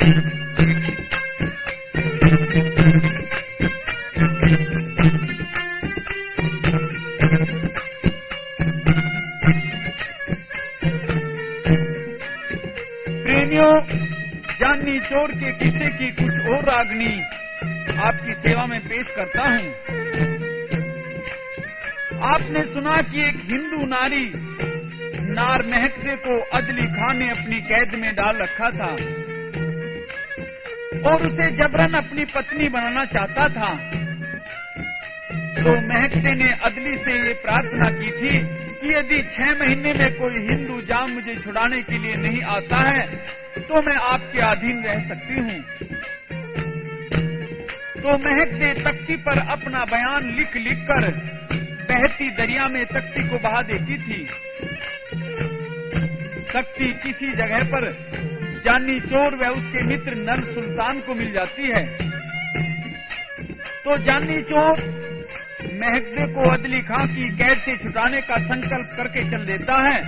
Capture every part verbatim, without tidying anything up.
प्रेमियों, जानी चोर के किस्से की कुछ और रागनी आपकी सेवा में पेश करता हूँ। आपने सुना कि एक हिंदू नारी नार महकते को अदली खान ने अपनी कैद में डाल रखा था और उसे जबरन अपनी पत्नी बनाना चाहता था। तो महकते ने अदली से ये प्रार्थना की थी कि यदि छह महीने में कोई हिंदू जान मुझे छुड़ाने के लिए नहीं आता है तो मैं आपके अधीन रह सकती हूँ। तो महकते तख्ती पर अपना बयान लिख लिख कर बहती दरिया में तख्ती को बहा देती थी। तख्ती किसी जगह पर जानी चोर व उसके मित्र नर सुल्तान को मिल जाती है। तो जानी चोर महकते को अदली खां की कैद से छुटाने का संकल्प करके चल देता है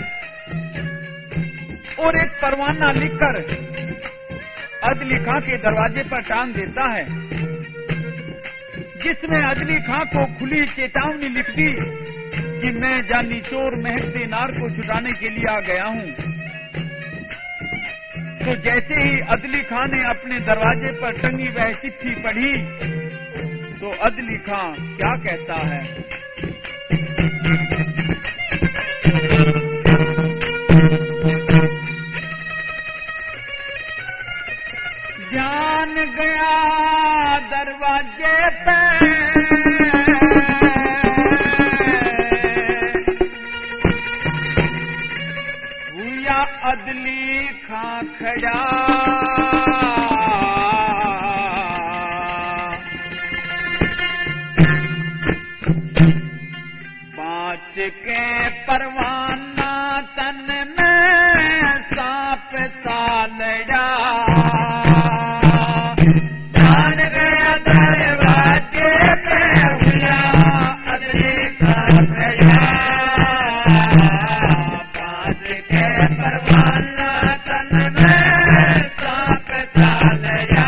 और एक परवाना लिखकर अदली खां के दरवाजे पर टांग देता है, जिसमें अदली खां को खुली चेतावनी लिख दी कि मैं जानी चोर महकते नार को छुटाने के लिए आ गया हूँ। तो जैसे ही अदली खां ने अपने दरवाजे पर टंगी वह चिट्ठी पढ़ी तो अदली खां क्या कहता है। जान गया दरवाजे पे हुआ अदली खां खड़ा, पांच के परवाना तन में सांप सा लड़ा। जान गया दरवाजे पे हुआ अदली खां खड़ा, पांच के परवाना तन में सांप सा लड़ा।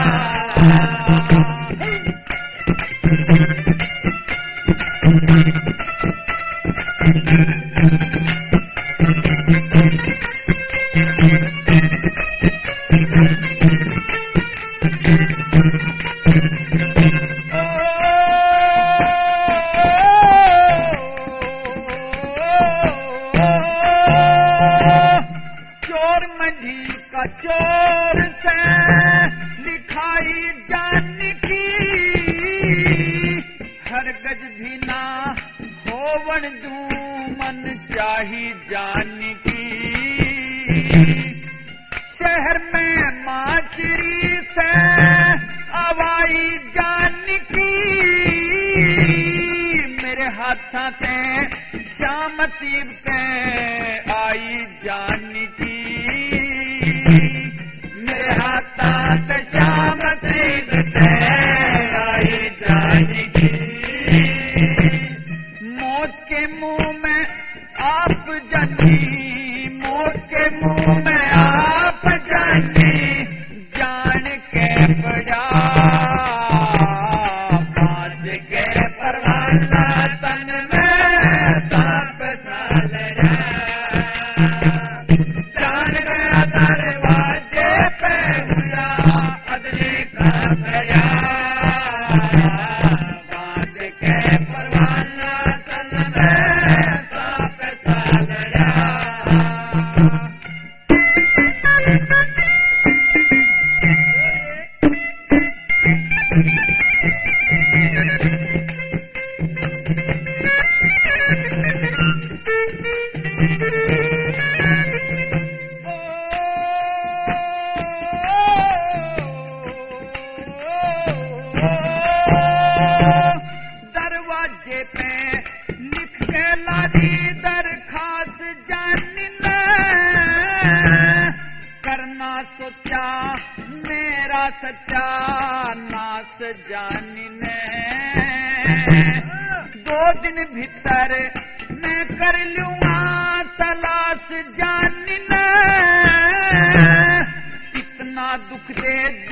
चोर मंडी का चोर से दिखाई जान की, हर गज भी ना होवन दू मन चाही जान की। शहर में माचरी से आवाई जान की, मेरे हाथा से श्याम तीब से आई जान की। मेरे हाथा से श्याम तीब से आई जान की। मौत के मुंह में आप जानी, मौत के मुंह में आप जानी, जान के पड़ा। पांच के परवाना तन में सांप सा लड़ा। जान गया दरवाजे पे हुआ अदली खां खड़ा, पांच के परवाना तन में सांप सा लड़ा। दरवाजे पे लिख के लादी दरखास्त जानी ने, करना सोचा मेरा सच्चा नास जानी ने। दो दिन भीतर मैं कर लूंगा तलाश जानी ने, कितना दुख दे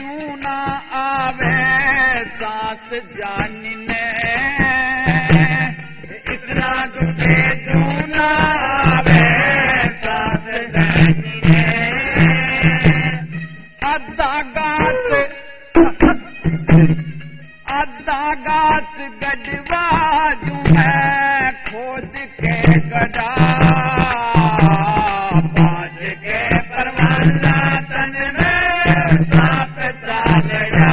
परवाना तन में सांप साल गया,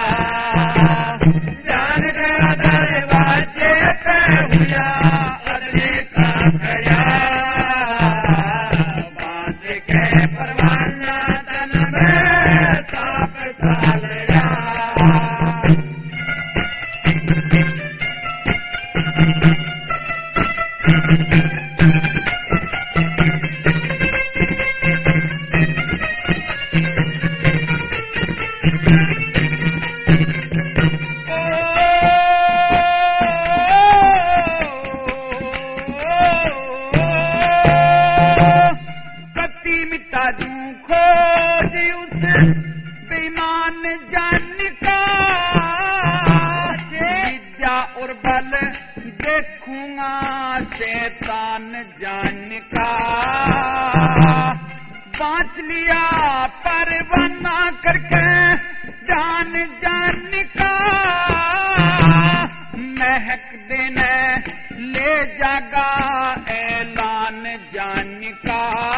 जान गया दरवाजे पे हुआ अदली का गया, बांध के परवाना तन में सांप साल गया। खोज उस बेईमान जान का, विद्या और बल देखूंगा शैतान जान का, बांच लिया परवाना करके जान जान का, महक देने ले जागा ऐलान जान का,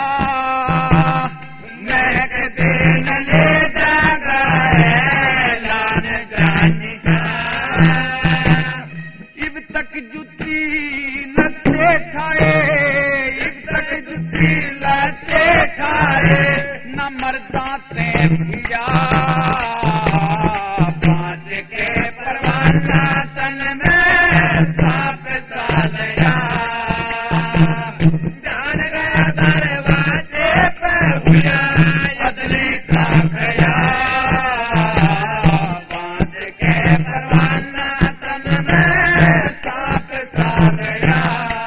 महक देन ले जागा ऐलान जान का। इब तक जुती लते खाए, इब तक जुती लते खाए, न मर्दा ते भिया, बांध के परवाना तन में सांप साल गया, जान गया दरवाजे पे हुआ अदली का गया, बांध के परवाना तन में सांप साल गया।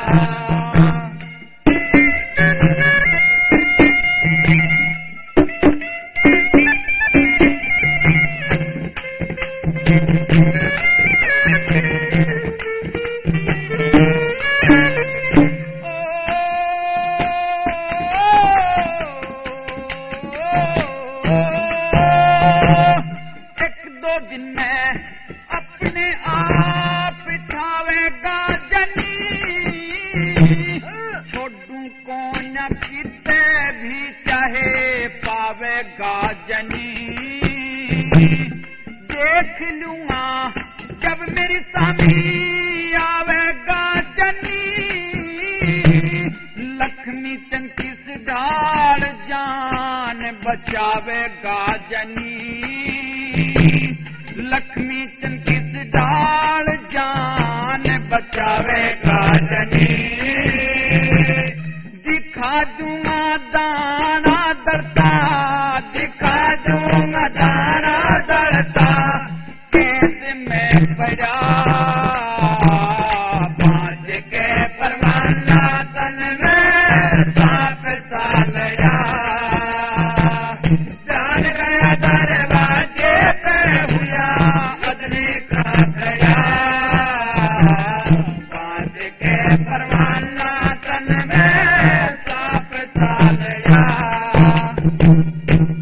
एक दो दिन में अपने आप थावेगा जनी, छोड़ू कौन किते भी चाहे पावेगा जनी, देख लूंगा जब मेरी सामी आवेगा जनी, लक्ष्मी चंद किस ढाल जान बचावेगा जनी, लक्ष्मी चंद किस ढाल जान बचावेगा जनी, दिखा दूंगा दाना दरता, दिखा दूंगा दाना दरता, कैद में पड़ा, बांध के परवाना तन में सांप साल गया, जान गया दरवाजे पे हुआ अदली का गया, बांध के परवाना तन में सांप साल गया।